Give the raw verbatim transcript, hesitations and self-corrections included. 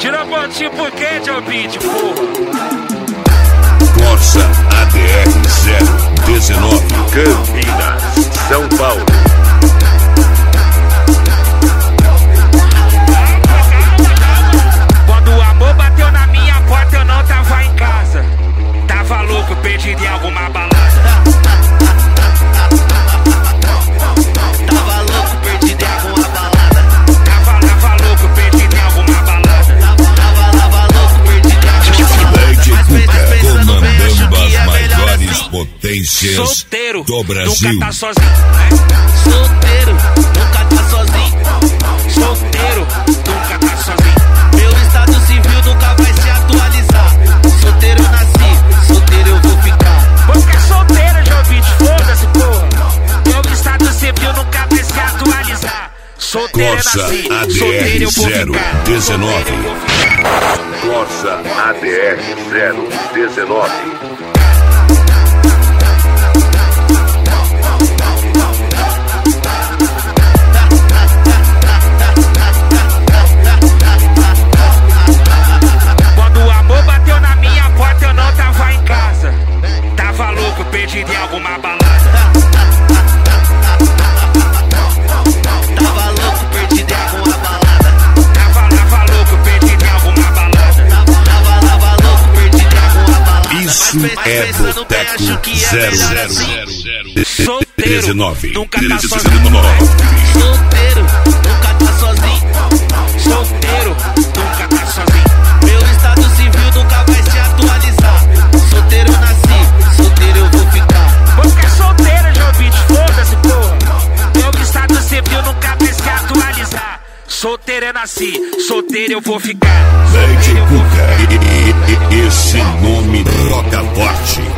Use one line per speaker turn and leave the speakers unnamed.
Tira pontinho por quê, Joe Beat, porra?
Corsa A D R zero dezenove, Campinas, São Paulo.
Quando o amor bateu na minha porta, eu não tava em casa. Tava louco, perdido em alguma balada.
Tava louco, perdido em alguma balada.
Tava, tava louco, perdido em alguma balada.
Tava, tava louco, perdido em alguma balada.
Lady Cuca,
Comandando
as maiores potências
Solteiro,
do Brasil.
nunca tá sozinho.
Solteiro, nunca tá sozinho.
Solteiro, nunca tá sozinho.
Meu estado civil nunca vai se atualizar. Solteiro eu nasci, solteiro eu vou ficar.
Vou ficar solteiro, Joe Beat, foda-se, porra. Meu estado civil nunca vai se atualizar. Solteiro eu
Corsa
nasci,
A D
solteiro
R
eu vou
zero
ficar.
dezenove.
Solteiro eu vou ficar.
Corsa A D R zero dezenove.
Quando o amor bateu na minha porta, eu não tava em casa. Tava louco, perdido em alguma balada.
Tava louco, perdido em alguma balada.
Tava, tava louco, perdido em alguma balada.
Tava, tava louco, perdido em alguma balada.
Isso
Mas
é
pensando bem,
Boteco
acho que é
zero
melhor
zero
assim.
Solteiro,
dezenove.
nunca tá sozinho.
Solteiro, nunca tá sozinho.
Solteiro, nunca tá sozinho.
Meu estado civil nunca vai se atualizar. Solteiro eu nasci, solteiro eu vou ficar.
Vou ficar solteiro, Joe Beat, foda-se, porra. Meu estado civil nunca vai se atualizar. Solteiro eu nasci, solteiro eu vou ficar.
Lady
Solteiro eu vou
Cuca, esse nome roca forte.